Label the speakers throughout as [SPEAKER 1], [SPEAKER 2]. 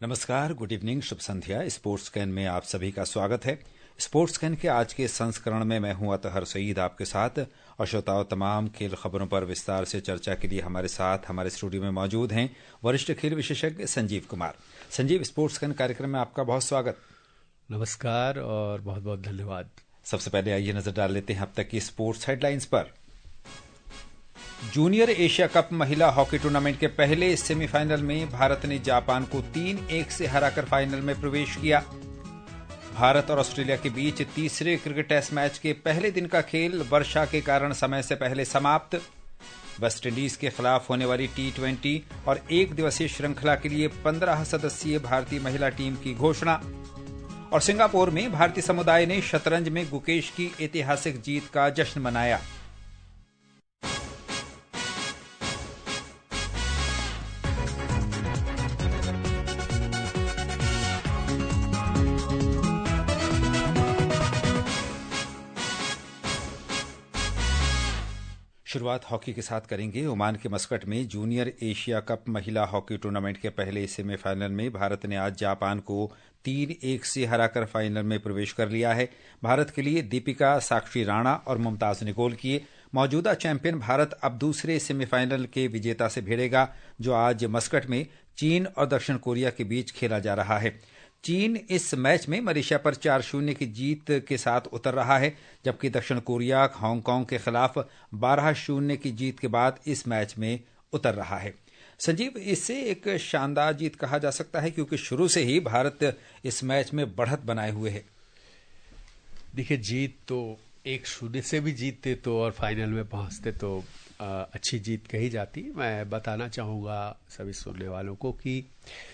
[SPEAKER 1] नमस्कार, good evening, शुभ संध्या। स्पोर्ट्स कैन में आप सभी का स्वागत है। स्पोर्ट्स कैन के आज के संस्करण में मैं हूं अतहर सईद आपके साथ, और श्रोताओं, तमाम खेल खबरों पर विस्तार से चर्चा के लिए हमारे साथ हमारे स्टूडियो में मौजूद हैं वरिष्ठ खेल विशेषज्ञ संजीव कुमार। संजीव, स्पोर्ट्स कैन कार्यक्रम में आपका बहुत स्वागत।
[SPEAKER 2] नमस्कार और बहुत बहुत धन्यवाद।
[SPEAKER 1] सबसे पहले आइए नजर डाल लेते हैं अब तक की स्पोर्ट्स हेडलाइंस पर। जूनियर एशिया कप महिला हॉकी टूर्नामेंट के पहले सेमीफाइनल में भारत ने जापान को 3-1 से हराकर फाइनल में प्रवेश किया। भारत और ऑस्ट्रेलिया के बीच तीसरे क्रिकेट टेस्ट मैच के पहले दिन का खेल वर्षा के कारण समय से पहले समाप्त। वेस्टइंडीज के खिलाफ होने वाली T20 और एक दिवसीय श्रृंखला के लिए 15 सदस्यीय भारतीय महिला टीम की घोषणा। और सिंगापुर में भारतीय समुदाय ने शतरंज में गुकेश की ऐतिहासिक जीत का जश्न मनाया। शुरुआत हॉकी के साथ करेंगे। ओमान के मस्कट में जूनियर एशिया कप महिला हॉकी टूर्नामेंट के पहले सेमीफाइनल में भारत ने आज जापान को 3-1 से हराकर फाइनल में प्रवेश कर लिया है। भारत के लिए दीपिका, साक्षी राणा और मुमताज ने गोल किए। मौजूदा चैंपियन भारत अब दूसरे सेमीफाइनल के विजेता से भिड़ेगा, जो आज मस्कट में चीन और दक्षिण कोरिया के बीच खेला जा रहा है। चीन इस मैच में मलेशिया पर 4-0 की जीत के साथ उतर रहा है, जबकि दक्षिण कोरिया हांगकांग के खिलाफ 12-0 की जीत के बाद इस मैच में उतर रहा है। संजीव, इससे एक शानदार जीत कहा जा सकता है, क्योंकि शुरू से ही भारत इस मैच में बढ़त बनाए हुए है।
[SPEAKER 2] देखिए, जीत तो 1-0 से भी जीतते तो और फाइनल में पहुंचते तो अच्छी जीत कही जाती। मैं बताना चाहूंगा सभी सुनने वालों को कि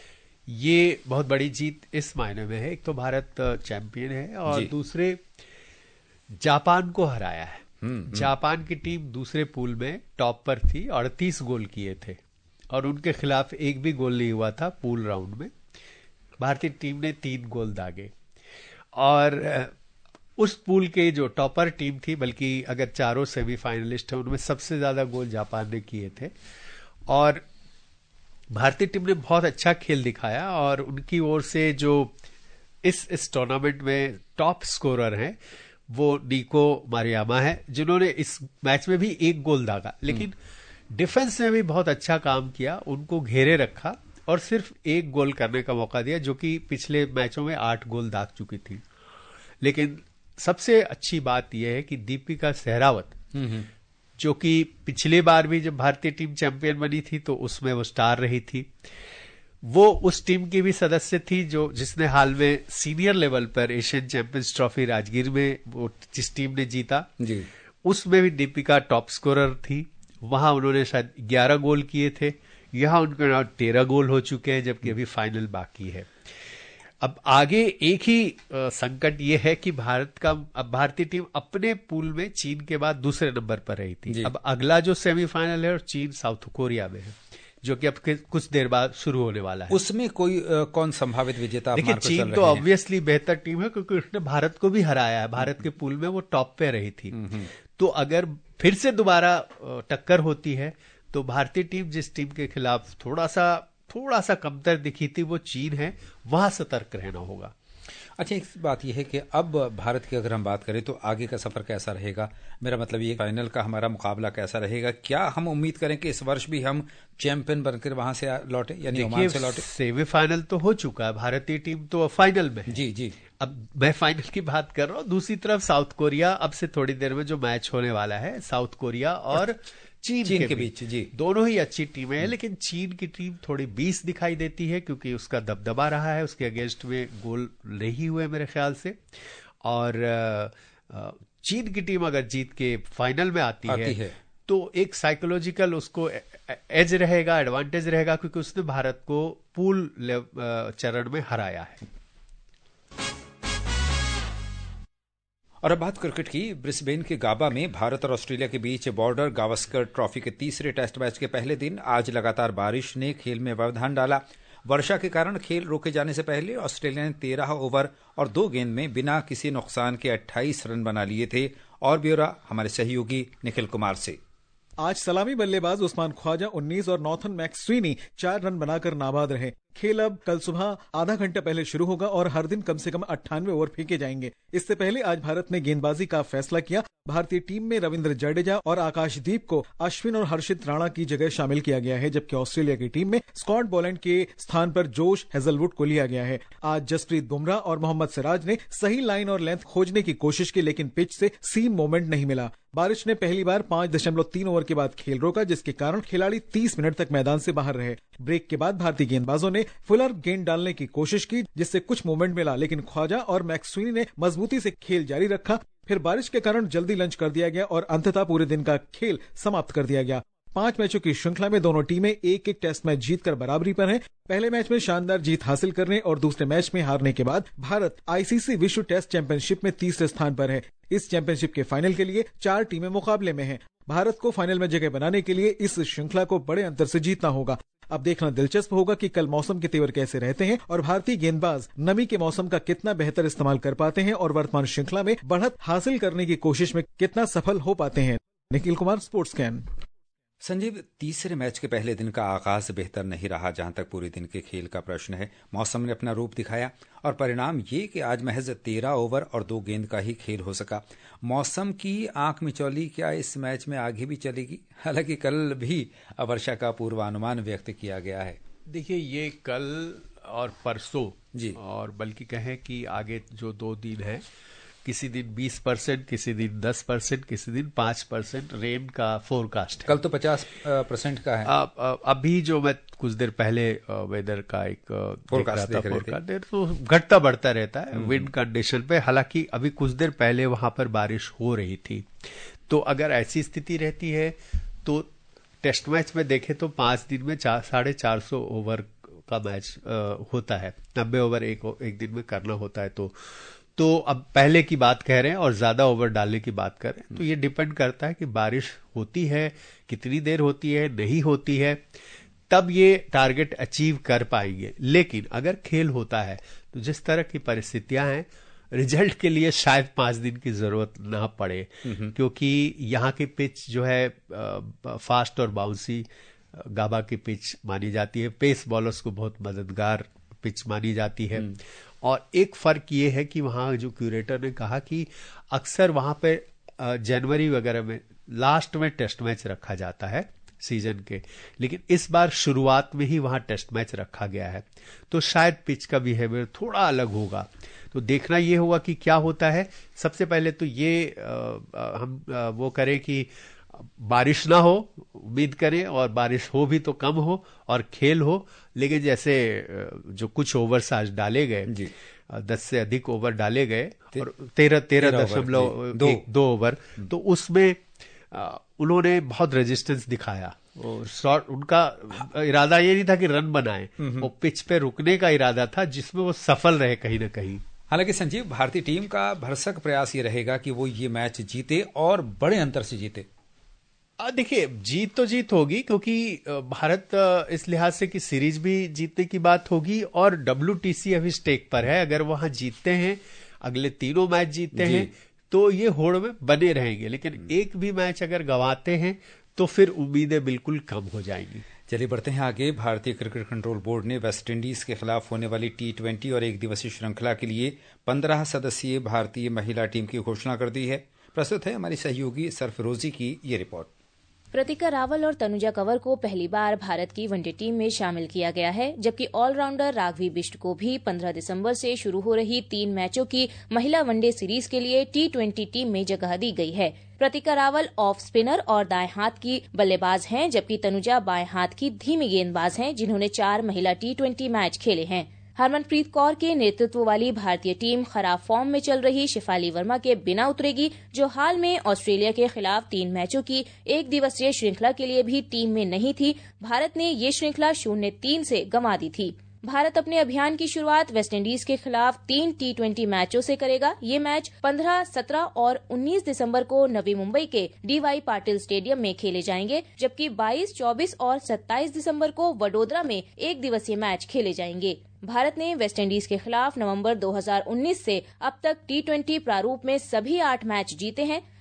[SPEAKER 2] ये बहुत बड़ी जीत इस मायने में है, एक तो भारत चैंपियन है और दूसरे जापान को हराया है। जापान की टीम दूसरे पूल में टॉप पर थी, 38 गोल किए थे और उनके खिलाफ एक भी गोल नहीं हुआ था पूल राउंड में। भारतीय टीम ने 3 गोल दागे और उस पूल के जो टॉपर टीम थी, बल्कि अगर चारों सेमीफाइनलिस्ट हैं उनमें सबसे ज्यादा गोल जापान ने किए थे। और भारतीय टीम ने बहुत अच्छा खेल दिखाया और उनकी ओर से जो इस टूर्नामेंट में टॉप स्कोरर हैं वो निको मारियामा है, जिन्होंने इस मैच में भी 1 गोल दागा, लेकिन डिफेंस में भी बहुत अच्छा काम किया, उनको घेरे रखा और सिर्फ 1 गोल करने का मौका दिया, जो कि पिछले मैचों में 8 गोल दाग चुकी थी। लेकिन सबसे अच्छी बात यह है कि दीपिका सहरावत, जो कि पिछले बार भी जब भारतीय टीम चैंपियन बनी थी तो उसमें वो स्टार रही थी, वो उस टीम की भी सदस्य थी जिसने हाल में सीनियर लेवल पर एशियन चैंपियंस ट्रॉफी राजगीर में वो जिस टीम ने जीता जी, उसमें भी दीपिका टॉप स्कोरर थी। वहां उन्होंने शायद 11 गोल किए थे, यहां उनके नाम 13 गोल हो चुके हैं, जबकि अभी फाइनल बाकी है। अब आगे एक ही संकट ये है कि अब भारतीय टीम अपने पूल में चीन के बाद दूसरे नंबर पर रही थी। अब अगला जो सेमीफाइनल है और चीन साउथ कोरिया में है, जो कि अब कुछ देर बाद शुरू होने वाला है।
[SPEAKER 1] उसमें कोई कौन संभावित विजेता?
[SPEAKER 2] देखिए, चीन तो ऑब्वियसली बेहतर टीम है, क्योंकि उसने भारत को भी हराया है। भारत के पूल में वो टॉप पे रही थी। तो अगर फिर से दोबारा टक्कर होती है तो भारतीय टीम जिस टीम के खिलाफ थोड़ा सा कमतर दिखी थी, वो चीन है, वहां सतर्क रहना होगा।
[SPEAKER 1] अच्छा, एक बात यह है कि अब भारत की अगर हम बात करें तो आगे का सफर कैसा रहेगा? मेरा मतलब ये फाइनल का हमारा मुकाबला कैसा रहेगा? क्या हम उम्मीद करें कि इस वर्ष भी हम चैंपियन बनकर वहां से लौटे, यानी ओमान से लौटे?
[SPEAKER 2] सेमीफाइनल तो हो चुका है, भारतीय टीम तो फाइनल में है।
[SPEAKER 1] जी।
[SPEAKER 2] अब मैं फाइनल की बात कर रहा हूँ। दूसरी तरफ साउथ कोरिया, अब से थोड़ी देर में जो मैच होने वाला है साउथ कोरिया और चीन के बीच, जी, दोनों ही अच्छी टीमें हैं, लेकिन चीन की टीम थोड़ी 20 दिखाई देती है, क्योंकि उसका दबदबा रहा है, उसके अगेंस्ट में गोल नहीं हुए मेरे ख्याल से। और चीन की टीम अगर जीत के फाइनल में आती है तो एक साइकोलॉजिकल उसको एज रहेगा, एडवांटेज रहेगा, क्योंकि उसने भारत को पूल चरण में हराया है।
[SPEAKER 1] और अब बात क्रिकेट की। ब्रिस्बेन के गाबा में भारत और ऑस्ट्रेलिया के बीच बॉर्डर गावस्कर ट्रॉफी के तीसरे टेस्ट मैच के पहले दिन आज लगातार बारिश ने खेल में व्यवधान डाला। वर्षा के कारण खेल रोके जाने से पहले ऑस्ट्रेलिया ने 13 ओवर और 2 गेंद में बिना किसी नुकसान के 28 रन बना लिए थे। और ब्यौरा हमारे सहयोगी निखिल कुमार से।
[SPEAKER 3] आज सलामी बल्लेबाज उस्मान ख्वाजा 19 और नॉर्थन मैक्सस्वीनी 4 रन बनाकर नाबाद रहे। खेल अब कल सुबह आधा घंटा पहले शुरू होगा और हर दिन कम से कम 98 ओवर फेंके जाएंगे। इससे पहले आज भारत ने गेंदबाजी का फैसला किया। भारतीय टीम में रविंद्र जडेजा और आकाशदीप को अश्विन और हर्षित राणा की जगह शामिल किया गया है, जबकि ऑस्ट्रेलिया की टीम में स्कॉट बोलैंड के स्थान पर जोश हेजलवुड को लिया गया है। आज जसप्रीत बुमराह और मोहम्मद सिराज ने सही लाइन और लेंथ खोजने की कोशिश की, लेकिन पिच से सीम मोमेंट नहीं मिला। बारिश ने पहली बार 5.3 ओवर के बाद खेल रोका, जिसके कारण खिलाड़ी 30 मिनट तक मैदान से बाहर रहे। ब्रेक के बाद भारतीय गेंदबाजों ने फुलर गेंद डालने की कोशिश की, जिससे कुछ मूवमेंट मिला, लेकिन ख्वाजा और मैक्सवेनी ने मजबूती से खेल जारी रखा। फिर बारिश के कारण जल्दी लंच कर दिया गया और अंततः पूरे दिन का खेल समाप्त कर दिया गया। 5 मैचों की श्रृंखला में दोनों टीमें एक टेस्ट मैच जीतकर बराबरी पर हैं। पहले मैच में शानदार जीत हासिल करने और दूसरे मैच में हारने के बाद भारत आईसीसी विश्व टेस्ट चैंपियनशिप में तीसरे स्थान पर है। इस चैंपियनशिप के फाइनल के लिए 4 टीमें मुकाबले में हैं। भारत को फाइनल में जगह बनाने के लिए इस श्रृंखला को बड़े अंतर से जीतना होगा। अब देखना दिलचस्प होगा कि कल मौसम के तेवर कैसे रहते हैं और भारतीय गेंदबाज नमी के मौसम का कितना बेहतर इस्तेमाल कर पाते हैं और वर्तमान श्रृंखला में बढ़त हासिल करने की कोशिश में कितना सफल हो पाते हैं। Nikhil Kumar, sports scan.
[SPEAKER 1] संजीव, तीसरे मैच के पहले दिन का आगाज बेहतर नहीं रहा। जहां तक पूरे दिन के खेल का प्रश्न है, मौसम ने अपना रूप दिखाया और परिणाम ये कि आज महज 13 ओवर और 2 गेंद का ही खेल हो सका। मौसम की आंख मिचौली क्या इस मैच में आगे भी चलेगी? हालांकि कल भी वर्षा का पूर्वानुमान व्यक्त किया गया है।
[SPEAKER 2] देखिए, ये कल और परसों
[SPEAKER 1] जी,
[SPEAKER 2] और बल्कि कहें कि आगे जो 2 दिन है, किसी दिन 20%, किसी दिन 10%, किसी दिन 5% रेन का फोरकास्ट है।
[SPEAKER 1] कल तो 50% का है।
[SPEAKER 2] अभी जो मैं कुछ देर पहले वेदर का एक
[SPEAKER 1] फोरकास्ट देख रहे थे,
[SPEAKER 2] तो घटता बढ़ता रहता है विंड कंडीशन पे। हालांकि अभी कुछ देर पहले वहां पर बारिश हो रही थी, तो अगर ऐसी स्थिति रहती है तो टेस्ट मैच में देखें तो 5 दिन में 450 ओवर का मैच होता है। 90 ओवर एक दिन में करना होता है। तो अब पहले की बात कह रहे हैं और ज्यादा ओवर डालने की बात कर रहे हैं, तो ये डिपेंड करता है कि बारिश होती है, कितनी देर होती है, नहीं होती है, तब ये टारगेट अचीव कर पाएंगे। लेकिन अगर खेल होता है तो जिस तरह की परिस्थितियां हैं, रिजल्ट के लिए शायद 5 दिन की जरूरत ना पड़े, क्योंकि यहाँ की पिच जो है फास्ट और बाउंसी गाबा की पिच मानी जाती है। पेस बॉलर्स को बहुत मददगार पिच मानी जाती है। और एक फर्क ये है कि वहां जो क्यूरेटर ने कहा कि अक्सर वहां पे जनवरी वगैरह में लास्ट में टेस्ट मैच रखा जाता है सीजन के, लेकिन इस बार शुरुआत में ही वहां टेस्ट मैच रखा गया है, तो शायद पिच का बिहेवियर थोड़ा अलग होगा। तो देखना ये होगा कि क्या होता है। सबसे पहले तो ये हम वो करें कि बारिश ना हो, उम्मीद करें, और बारिश हो भी तो कम हो और खेल हो। लेकिन जैसे जो कुछ ओवर्स आज डाले गए, 10 से अधिक ओवर डाले गए और 13.2 ओवर, तो उसमें उन्होंने बहुत रेजिस्टेंस दिखाया। और शॉट, उनका इरादा ये नहीं था कि रन बनाए, वो पिच पे रुकने का इरादा था, जिसमें वो सफल रहे कहीं ना कहीं।
[SPEAKER 1] हालांकि संजीव, भारतीय टीम का भरसक प्रयास ये रहेगा कि वो ये मैच जीते और बड़े अंतर से जीते।
[SPEAKER 2] देखिए, जीत तो जीत होगी, क्योंकि भारत इस लिहाज से कि सीरीज भी जीतने की बात होगी और WTC अभी स्टेक पर है। अगर वहां जीतते हैं, अगले 3 मैच जीतते हैं, तो ये होड़ में बने रहेंगे। लेकिन एक भी मैच अगर गंवाते हैं तो फिर उम्मीदें बिल्कुल कम हो जाएंगी।
[SPEAKER 1] चलिए बढ़ते हैं आगे। भारतीय क्रिकेट कंट्रोल बोर्ड ने वेस्टइंडीज के खिलाफ होने वाली T20 और 1 दिवसीय श्रृंखला के लिए 15 सदस्यीय भारतीय महिला टीम की घोषणा कर दी है। प्रस्तुत है हमारी सहयोगी सरफरोजी की ये रिपोर्ट।
[SPEAKER 4] प्रतिका रावल और तनुजा कंवर को पहली बार भारत की वनडे टीम में शामिल किया गया है, जबकि ऑलराउंडर राघवी बिष्ट को भी 15 दिसंबर से शुरू हो रही 3 मैचों की महिला वनडे सीरीज के लिए T20 टीम में जगह दी गई है। प्रतिका रावल ऑफ स्पिनर और दाएं हाथ की बल्लेबाज हैं, जबकि तनुजा बाएं हाथ की धीमी गेंदबाज हैं, जिन्होंने 4 महिला T20 मैच खेले हैं। हरमनप्रीत कौर के नेतृत्व वाली भारतीय टीम खराब फॉर्म में चल रही शेफाली वर्मा के बिना उतरेगी, जो हाल में ऑस्ट्रेलिया के खिलाफ 3 मैचों की 1 दिवसीय श्रृंखला के लिए भी टीम में नहीं थी। भारत ने ये श्रृंखला 0-3 से गंवा दी थी। भारत अपने अभियान की शुरुआत वेस्टइंडीज के खिलाफ 3 T20 मैचों से करेगा। ये मैच 15, 17 और 19 दिसंबर को नवी मुंबई के DY पाटिल स्टेडियम में खेले जाएंगे, जबकि 22, 24 और 27 दिसंबर को वडोदरा में 1 दिवसीय मैच खेले जाएंगे। भारत ने वेस्टइंडीज के खिलाफ नवंबर 2019 से अब तक T20 प्रारूप में सभी 8 मैच जीते हैं।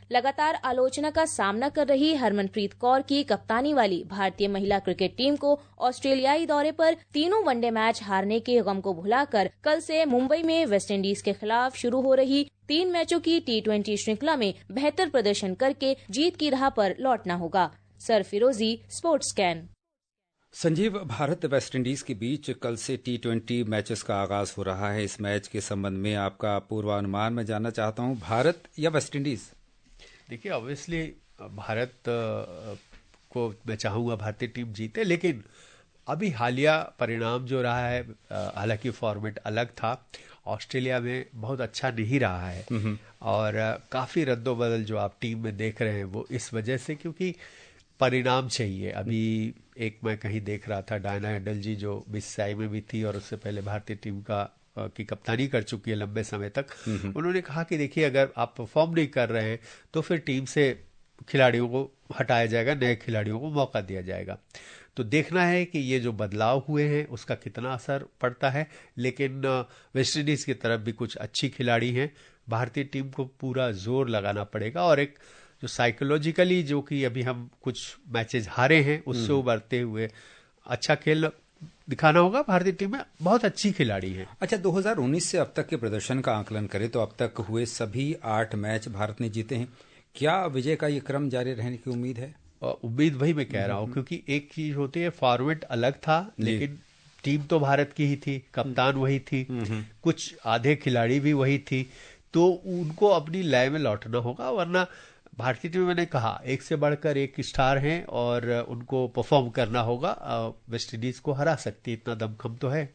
[SPEAKER 4] लगातार आलोचना का सामना कर रही हरमनप्रीत कौर की कप्तानी वाली भारतीय महिला क्रिकेट टीम को ऑस्ट्रेलियाई दौरे पर तीनों वनडे मैच हारने के गम को भुलाकर कल से मुंबई में वेस्टइंडीज के खिलाफ शुरू हो रही 3 मैचों की T20 श्रृंखला में बेहतर प्रदर्शन करके जीत की राह पर लौटना होगा। सरफिरोजी, sports scan.
[SPEAKER 1] Sanjeev, Bharat West Indies के बीच कल से T20 मैचेस का आगाज हो रहा है। इस मैच के संबंध में आपका पूर्वानुमान मैं जानना चाहता हूं, भारत या वेस्टइंडीज?
[SPEAKER 2] देखिए, ऑब्वियसली भारत को मैं चाहूंगा भारतीय टीम जीते, लेकिन अभी हालिया परिणाम जो रहा है, हालांकि फॉर्मेट अलग था, ऑस्ट्रेलिया में बहुत अच्छा नहीं रहा है और काफी रद्दोबदल जो आप टीम में देख रहे हैं वो इस वजह से, क्योंकि परिणाम चाहिए। अभी एक मैं कहीं देख रहा था, डायना एडल जी जो बीसीसीआई में भी थी और उससे पहले भारतीय टीम की कप्तानी कर चुकी है लंबे समय तक, उन्होंने कहा कि देखिए, अगर आप परफॉर्म नहीं कर रहे हैं तो फिर टीम से खिलाड़ियों को हटाया जाएगा, नए खिलाड़ियों को मौका दिया जाएगा। तो देखना है कि ये जो बदलाव हुए हैं उसका कितना असर पड़ता है। लेकिन वेस्टइंडीज की तरफ भी कुछ अच्छी खिलाड़ी हैं, भारतीय टीम को पूरा जोर लगाना पड़ेगा और एक जो साइकोलॉजिकली, जो कि अभी हम कुछ मैचेस हारे हैं, उससे उभरते हुए अच्छा खेल दिखाना होगा। भारतीय टीम में बहुत अच्छी खिलाड़ी है।
[SPEAKER 1] अच्छा, 2019 से अब तक के प्रदर्शन का आकलन करें तो अब तक हुए सभी 8 मैच भारत ने जीते हैं। क्या विजय का ये क्रम जारी रहने की उम्मीद है?
[SPEAKER 2] उम्मीद वही मैं कह रहा हूं, क्योंकि एक चीज होती है, फॉर्मेट अलग था लेकिन टीम तो भारत की ही थी, कप्तान वही थी, कुछ आधे खिलाड़ी भी वही थी, तो उनको अपनी लय में लौटना होगा। वरना भारतीय टीम में मैंने कहा एक से बढ़कर एक स्टार हैं और उनको परफॉर्म करना होगा। वेस्टइंडीज को हरा सकती, इतना दमखम तो है।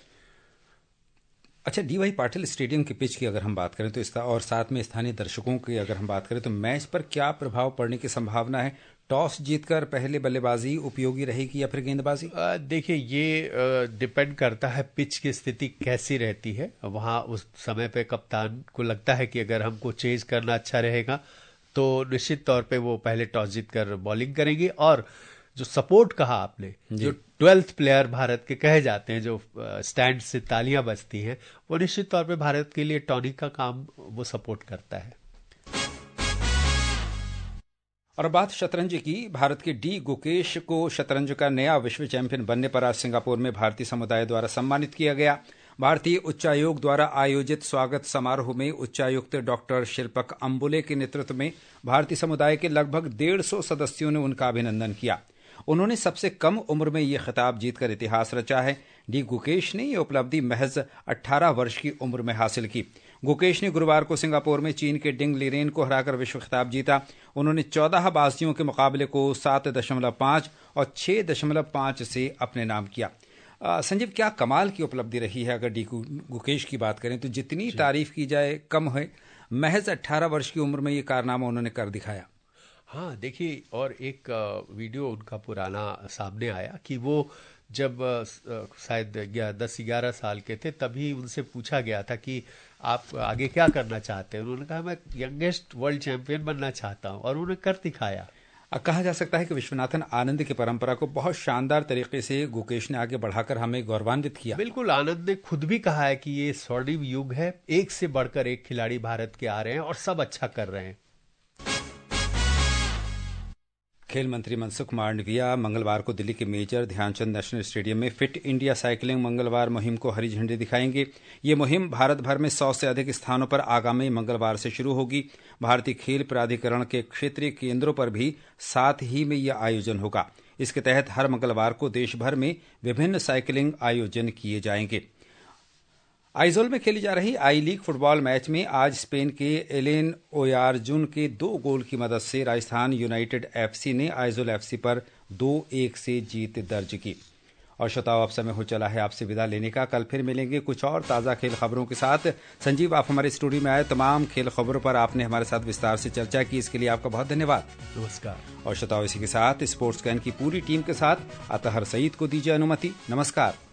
[SPEAKER 1] अच्छा, डी.वाई. पाटिल स्टेडियम की पिच की अगर हम बात करें तो इसका, और साथ में स्थानीय दर्शकों की अगर हम बात करें तो मैच पर क्या प्रभाव पड़ने की संभावना है? टॉस जीतकर पहले बल्लेबाजी उपयोगी रहेगी या फिर गेंदबाजी?
[SPEAKER 2] देखिए, ये डिपेंड करता है पिच की स्थिति कैसी रहती है वहां। उस समय पे कप्तान को लगता है कि अगर हमको चेज करना अच्छा रहेगा तो निश्चित तौर पे वो पहले टॉस जीतकर बॉलिंग करेंगे। और जो सपोर्ट कहा आपने, जो 12th प्लेयर भारत के कहे जाते हैं, जो स्टैंड से तालियां बजती हैं, वो निश्चित तौर पे भारत के लिए टॉनिक का काम वो सपोर्ट करता है।
[SPEAKER 1] और बात शतरंज की, भारत के डी गुकेश को शतरंज का नया विश्व चैंपियन बनने पर आज सिंगापुर में भारतीय समुदाय द्वारा सम्मानित किया गया। भारतीय उच्चायोग द्वारा आयोजित स्वागत समारोह में उच्चायुक्त डॉक्टर शिल्पक अम्बुले के नेतृत्व में भारतीय समुदाय के लगभग 150 सदस्यों ने उनका अभिनंदन किया। उन्होंने सबसे कम उम्र में ये खिताब जीतकर इतिहास रचा है। डी गुकेश ने यह उपलब्धि महज 18 वर्ष की उम्र में हासिल की। गुकेश ने गुरुवार को सिंगापुर में चीन के डिंग लिरेन को हराकर विश्व खिताब जीता। उन्होंने 14 बाजियों के मुकाबले को 7.5 और 6.5 से अपने नाम किया। संजीव, क्या कमाल की उपलब्धि रही है। अगर डी गुकेश की बात करें तो जितनी तारीफ की जाए कम है। महज 18 वर्ष की उम्र में ये कारनामा उन्होंने कर दिखाया।
[SPEAKER 2] हाँ, देखिए, और एक वीडियो उनका पुराना सामने आया कि वो जब शायद 10-11 साल के थे, तभी उनसे पूछा गया था कि आप आगे क्या करना चाहते हैं। उन्होंने कहा मैं यंगेस्ट वर्ल्ड चैंपियन बनना चाहता हूं, और उन्होंने कर दिखाया।
[SPEAKER 1] कहा जा सकता है कि विश्वनाथन आनंद की परंपरा को बहुत शानदार तरीके से गुकेश ने आगे बढ़ाकर हमें गौरवान्वित किया।
[SPEAKER 2] बिल्कुल, आनंद ने खुद भी कहा है कि ये स्वर्णिम युग है, एक से बढ़कर एक खिलाड़ी भारत के आ रहे हैं और सब अच्छा कर रहे हैं।
[SPEAKER 1] खेल मंत्री मनसुख मांडविया मंगलवार को दिल्ली के मेजर ध्यानचंद नेशनल स्टेडियम में फिट इंडिया साइकिलिंग मंगलवार मुहिम को हरी झंडी दिखाएंगे। ये मुहिम भारत भर में 100 से अधिक स्थानों पर आगामी मंगलवार से शुरू होगी। भारतीय खेल प्राधिकरण के क्षेत्रीय केंद्रों पर भी साथ ही में यह आयोजन होगा। इसके तहत हर मंगलवार को देश भर में विभिन्न साइकिलिंग आयोजन किए जाएंगे। आइजोल में खेली जा रही आई लीग फुटबॉल मैच में आज स्पेन के एलेन ओयारजुन के 2 गोल की मदद से राजस्थान यूनाइटेड एफसी ने आइजोल एफसी पर 2-1 से जीत दर्ज की। और श्रोताओ, अब समय हो चला है आपसे विदा लेने का। कल फिर मिलेंगे कुछ और ताज़ा खेल खबरों के साथ। संजीव, आप हमारे स्टूडियो में आए, तमाम खेल खबरों पर आपने हमारे साथ विस्तार से चर्चा की, इसके लिए आपका बहुत धन्यवाद।
[SPEAKER 2] नमस्कार।
[SPEAKER 1] और श्रोताओ, इसी के साथ स्पोर्ट्स कैन की पूरी टीम के साथ अतहर सईद को दीजिए अनुमति। नमस्कार।